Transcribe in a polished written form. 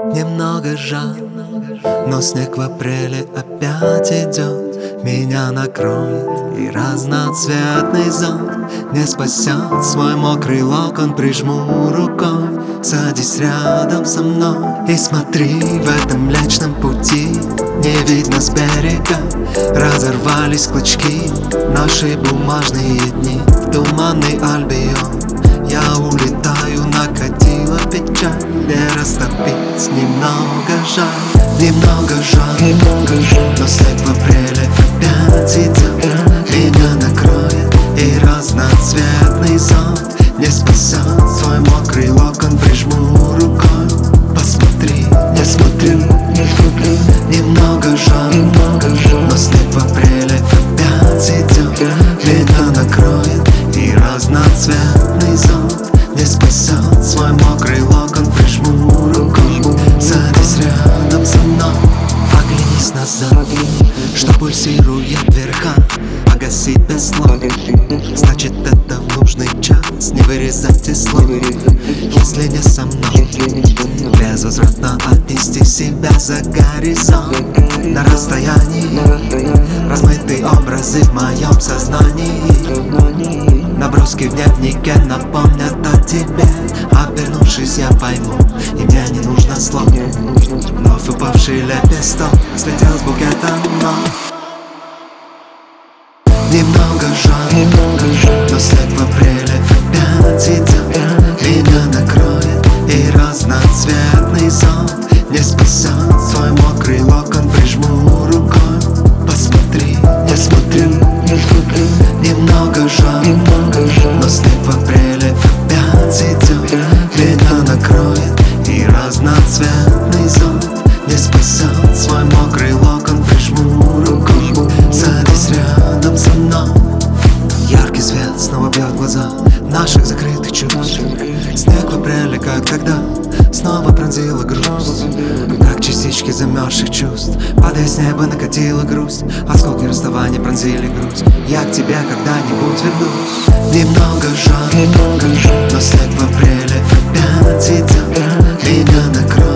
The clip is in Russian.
Немного жаль, но снег в апреле опять идет. Меня накроет и разноцветный зонт не спасет свой мокрый локон, прижму рукой. Садись рядом со мной и смотри, в этом Млечном Пути не видно с берега. Разорвались клочки наши бумажные дни. В туманный Альбион я улетаю, накатила печаль, не растопить, немного жаль. Немного жаль, но снег в апреле опять идет. Меня накроет и разноцветный зонт не спасет свой мокрый локон, прижму рукой. Посмотри, не смотрю. Немного жаль, но снег в апреле опять идет. Меня накроет и разноцветный зонт не спасет свой мокрый локон, прижму рукой. Садись рядом со мной, оглянись назад, что пульсирует вверха. Погасить без слов, значит это в нужный час. Не вырезать из слов, если не со мной. Безвозвратно отнести себя за горизонт. На расстоянии размытые образы в моем сознании. Наброски в дневнике напомнят о тебе. Обернувшись, я пойму, и мне не нужно слов. Вновь упавший лепесток слетел с букета ног. Немного жаль, но снег в апреле опять идет. Меня накроет и разноцветный зонт не спасет свой мокрый локон, прижму рукой. Посмотри, не смотрю. Немного жаль, но снег в апреле опять идет. Меня накроет и разноцветный зонт не спасет свой мокрый локон, прижму рукой. Садись рядом со мной. Яркий свет снова бьет в глаза наших закрытых чувств. Снег в апреле, как тогда, снова пронзила грусть. Как частички замерзших чувств, падая с неба, накатила грусть. Осколки расставания пронзили грудь. Я к тебе когда-нибудь вернусь. Немного жаль, но снег в апреле опять идет. Меня накроет